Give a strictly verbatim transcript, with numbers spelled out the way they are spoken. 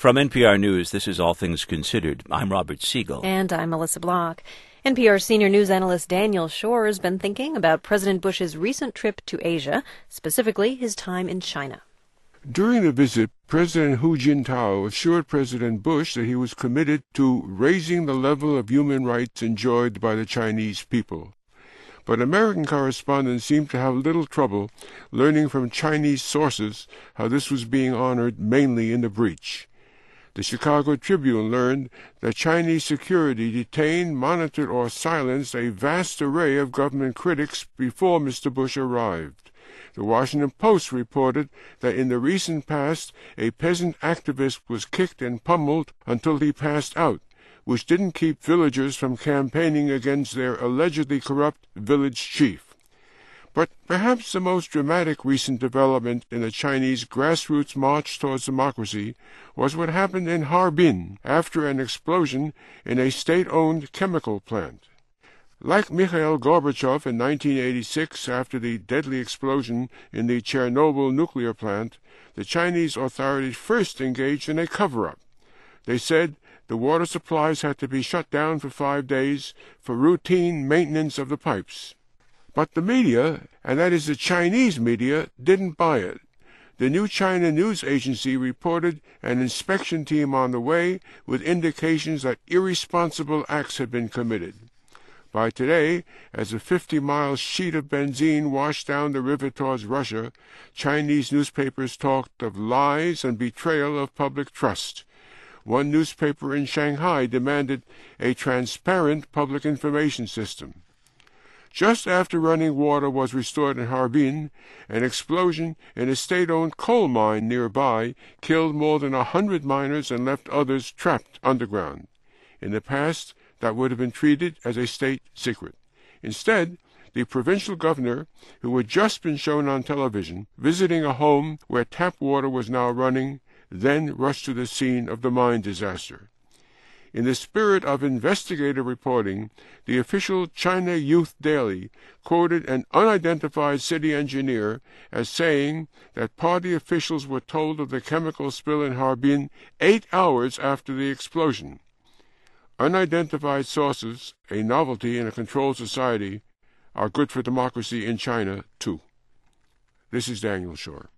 From N P R News, this is All Things Considered. I'm Robert Siegel. And I'm Melissa Block. N P R senior news analyst Daniel Schorr has been thinking about President Bush's recent trip to Asia, specifically his time in China. During the visit, President Hu Jintao assured President Bush that he was committed to raising the level of human rights enjoyed by the Chinese people. But American correspondents seemed to have little trouble learning from Chinese sources how this was being honored mainly in the breach. The Chicago Tribune learned that Chinese security detained, monitored, or silenced a vast array of government critics before Mister Bush arrived. The Washington Post reported that in the recent past, a peasant activist was kicked and pummeled until he passed out, which didn't keep villagers from campaigning against their allegedly corrupt village chief. But perhaps the most dramatic recent development in the Chinese grassroots march towards democracy was what happened in Harbin after an explosion in a state-owned chemical plant. Like Mikhail Gorbachev in nineteen eighty-six after the deadly explosion in the Chernobyl nuclear plant, the Chinese authorities first engaged in a cover-up. They said the water supplies had to be shut down for five days for routine maintenance of the pipes. But the media, and that is the Chinese media, didn't buy it. The New China News Agency reported an inspection team on the way with indications that irresponsible acts had been committed. By today, as a fifty-mile sheet of benzene washed down the river towards Russia, Chinese newspapers talked of lies and betrayal of public trust. One newspaper in Shanghai demanded a transparent public information system. Just after running water was restored in Harbin, an explosion in a state-owned coal mine nearby killed more than a hundred miners and left others trapped underground. In the past, that would have been treated as a state secret. Instead, the provincial governor, who had just been shown on television, visiting a home where tap water was now running, then rushed to the scene of the mine disaster. In the spirit of investigative reporting, the official China Youth Daily quoted an unidentified city engineer as saying that party officials were told of the chemical spill in Harbin eight hours after the explosion. Unidentified sources, a novelty in a controlled society, are good for democracy in China, too. This is Daniel Schorr.